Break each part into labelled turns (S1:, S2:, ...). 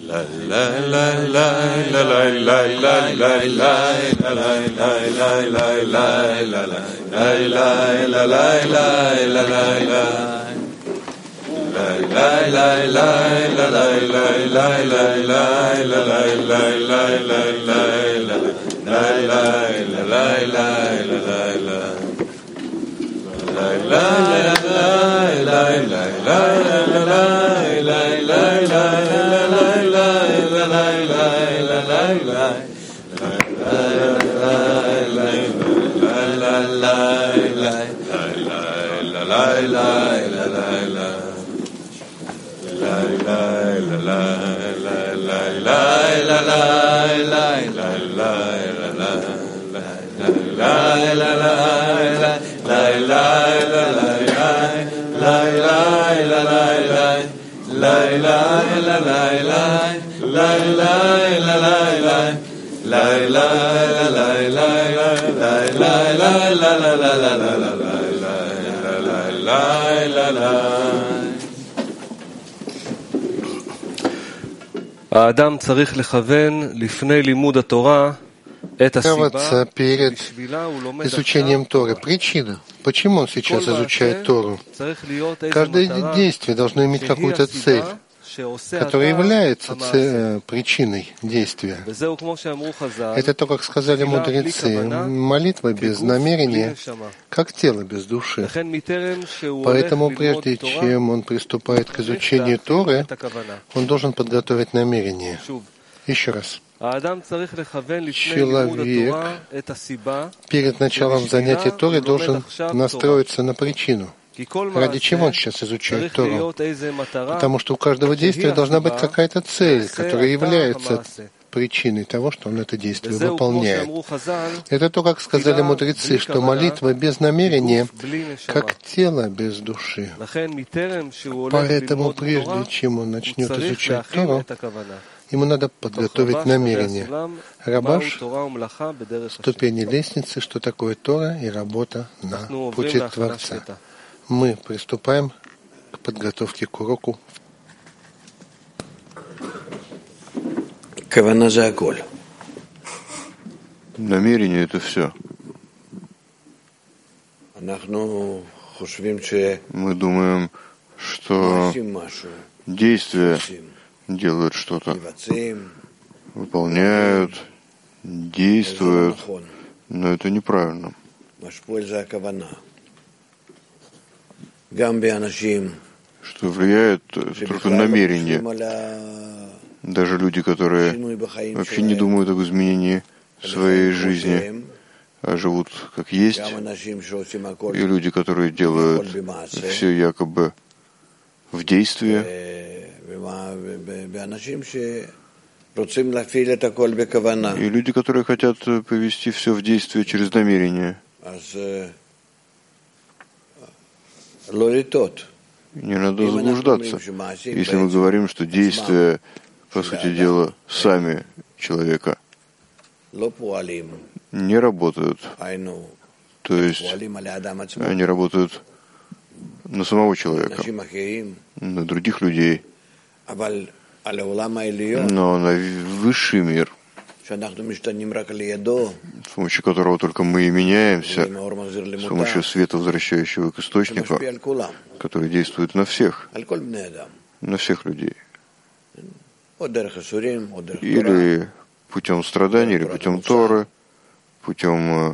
S1: האדם צריך לכוון לפני לימוד התורה את הסיבה
S2: בשבילה הוא לומד изучением Торы. Причина, почему он сейчас изучает Тору. Каждое действие должно иметь какую-то цель, которая является причиной действия. Это то, как сказали мудрецы, молитва без намерения, как тело без души. Поэтому прежде чем он приступает к изучению Торы, он должен подготовить намерение. Еще раз. Человек перед началом занятия Торы должен настроиться на причину. Ради чего он сейчас изучает Тору? Потому что у каждого действия должна быть какая-то цель, которая является причиной того, что он это действие выполняет. Это то, как сказали мудрецы, что молитва без намерения, как тело без души. Поэтому прежде чем он начнет изучать Тору, ему надо подготовить намерение. Рабаш — ступени лестницы, что такое Тора и работа на пути Творца. Мы приступаем к подготовке к уроку.
S3: Намерение — это все. Мы думаем, что действия делают что-то, выполняют, действуют, но это неправильно. Что влияет только намерение. Даже люди, которые вообще не думают об изменении своей жизни, а живут как есть, и люди, которые делают все якобы в действии, и люди, которые хотят повести все в действие через намерение. Не надо заблуждаться. Если мы говорим, что действия, по сути дела, сами человека не работают, то есть они работают на самого человека, на других людей, но на высший мир, с помощью которого только мы и меняемся, с помощью света, возвращающего к источнику, который действует на всех людей. Или путем страданий, или путем Торы, путем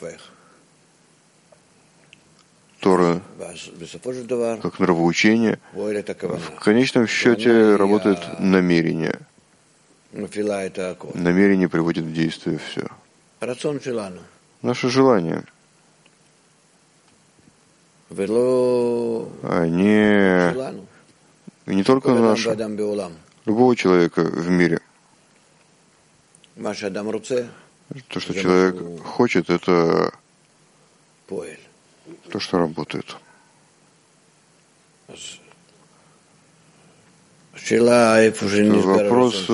S3: Торы как нравоучения. В конечном счете работает намерение. Намерение приводит в действие все. Наше желание. А не только наше. Любого человека в мире. То, что человек хочет, это то, что работает. Вопрос,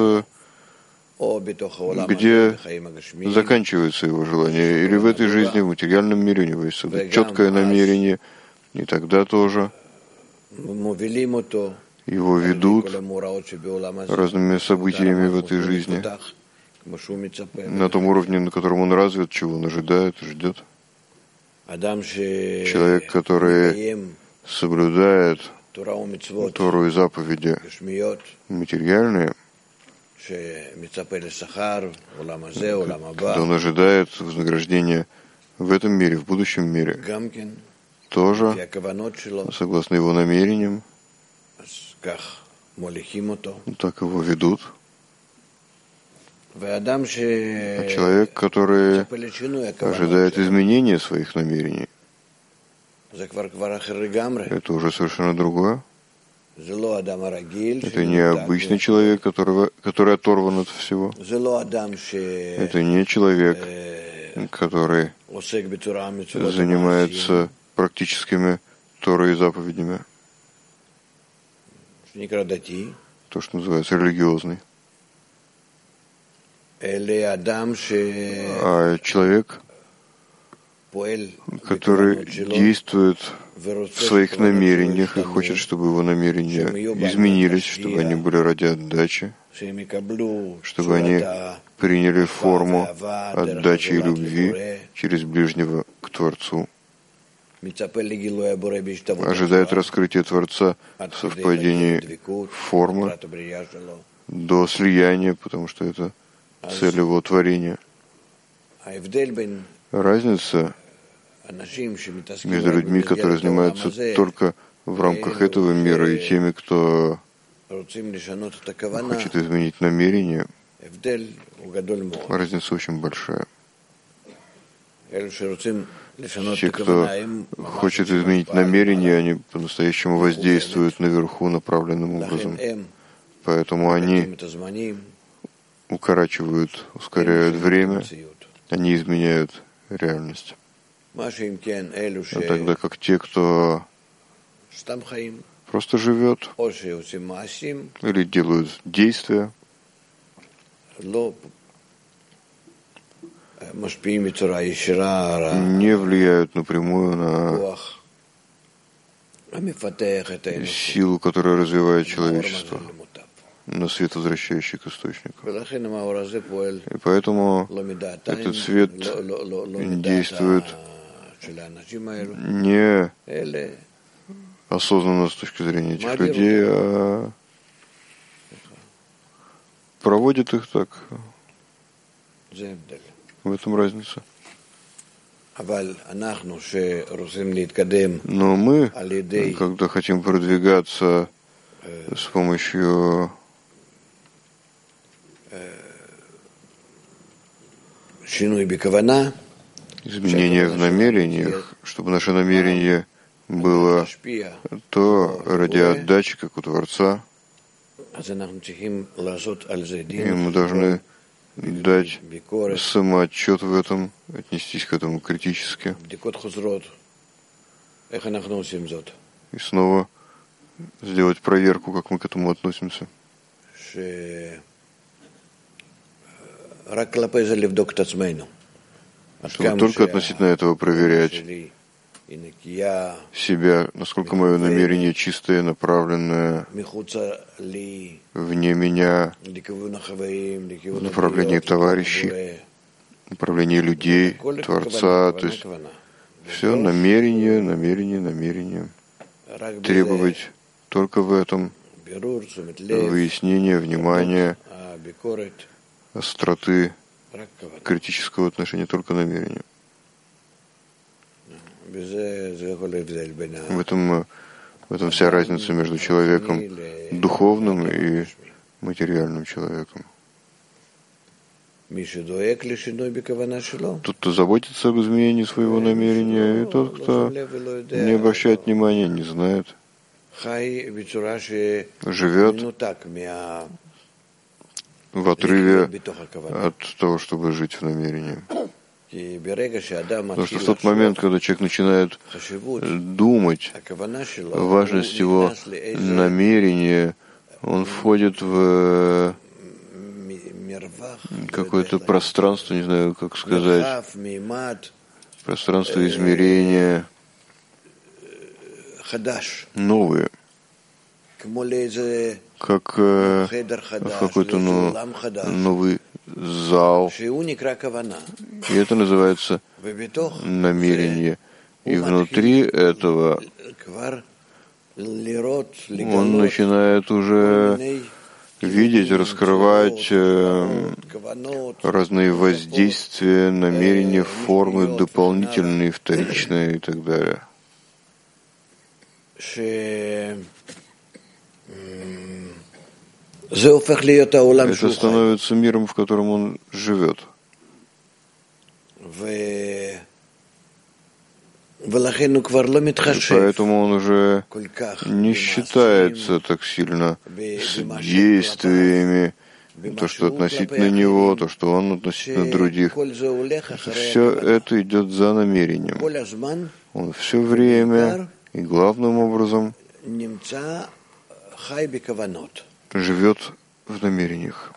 S3: где заканчивается его желание. Или в этой жизни, в материальном мире, у него есть четкое намерение, и тогда тоже его ведут разными событиями в этой жизни, на том уровне, на котором он развит, чего он ожидает, ждет. Человек, который соблюдает Тору и заповеди материальные, когда он ожидает вознаграждения в этом мире, в будущем мире, тоже, согласно его намерениям, так его ведут. А человек, который ожидает изменения своих намерений, это уже совершенно другое. Это не обычный человек, который оторван от всего. Это не человек, который занимается практическими Торой и заповедями. То, что называется религиозный. А человек, который действует в своих намерениях и хочет, чтобы его намерения изменились, чтобы они были ради отдачи, чтобы они приняли форму отдачи и любви через ближнего к Творцу, ожидает раскрытия Творца в совпадении формы до слияния, потому что это цель его творения. Разница между людьми, которые занимаются только в рамках этого мира, и теми, кто хочет изменить намерение, разница очень большая. Те, кто хочет изменить намерение, они по-настоящему воздействуют наверху направленным образом. Поэтому они укорачивают, ускоряют время, они изменяют реальность. А тогда как те, кто просто живет или делают действия, не влияют напрямую на силу, которая развивает человечество, на свет, возвращающий к источнику. И поэтому этот свет действует не осознанно с точки зрения этих людей, а проводит их так. В этом разница. Но мы, когда хотим продвигаться с помощью изменения в намерениях, чтобы наше намерение было то ради отдачи, как у Творца, и мы должны дать самоотчет в этом, отнестись к этому критически. И снова сделать проверку, как мы к этому относимся. Чтобы только относительно этого проверять себя, насколько мое намерение чистое, направленное вне меня, в направлении товарищей, в направлении людей, Творца, то есть все намерение. Требовать только в этом выяснения, внимания, остроты, критического отношения, только намерению. В этом вся разница между человеком духовным и материальным человеком. Тот, кто заботится об изменении своего намерения, и тот, кто не обращает внимания, не знает, живет в отрыве от того, чтобы жить в намерении. Потому что в тот момент, когда человек начинает думать о важности его намерения, он входит в какое-то пространство, не знаю, как сказать, пространство измерения новые. как в какой-то новый зал. И это называется намерение. И внутри этого он начинает уже видеть, раскрывать разные воздействия, намерения, формы, дополнительные, вторичные и так далее. Это становится миром, в котором он живет. И поэтому он уже не считается так сильно с действиями, то, что относительно него, то, что он относительно других. Все это идет за намерением. Он все время и главным образом живет в намерениях.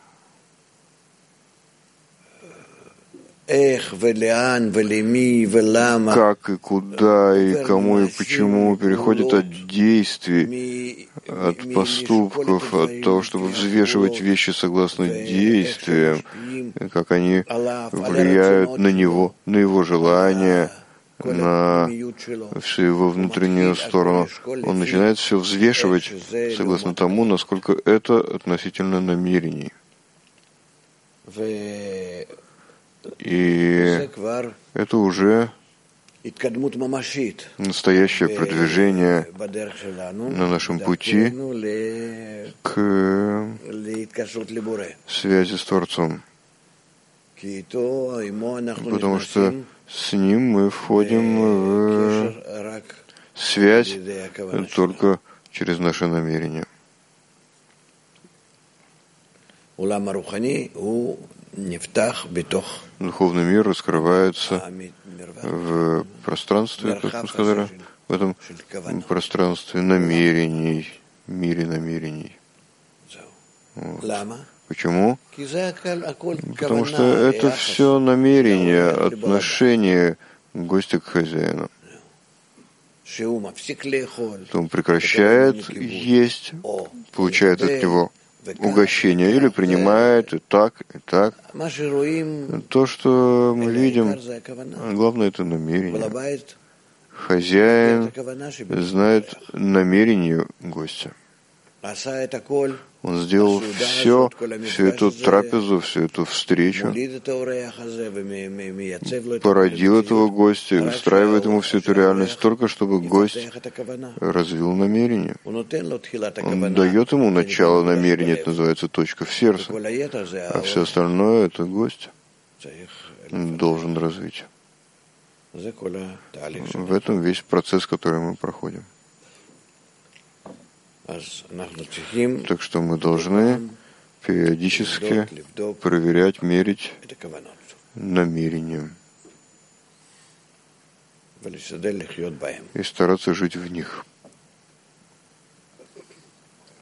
S3: Как и куда, и кому, и почему переходит от действий, от поступков, от того, чтобы взвешивать вещи согласно действиям, как они влияют на него, на его желания, на всю его внутреннюю сторону. Он начинает все взвешивать согласно тому, насколько это относительно намерений. И это уже настоящее продвижение на нашем пути к связи с Творцом. Потому что с Ним мы входим в связь только через наше намерение. Духовный мир раскрывается в пространстве, как мы сказали, в этом пространстве намерений, мире намерений. Вот. Почему? Потому что это все намерение, отношение гостя к хозяину. Он прекращает есть, получает от него угощение, или принимает и так, и так. То, что мы видим, главное, это намерение. Хозяин знает намерение гостя. Он сделал всю эту трапезу, всю эту встречу, породил этого гостя и устраивает ему всю эту реальность только, чтобы гость развил намерение. Он дает ему начало намерения, это называется точка в сердце, а все остальное это гость должен развить. В этом весь процесс, который мы проходим. Так что мы должны периодически проверять, мерить намерения и стараться жить в них.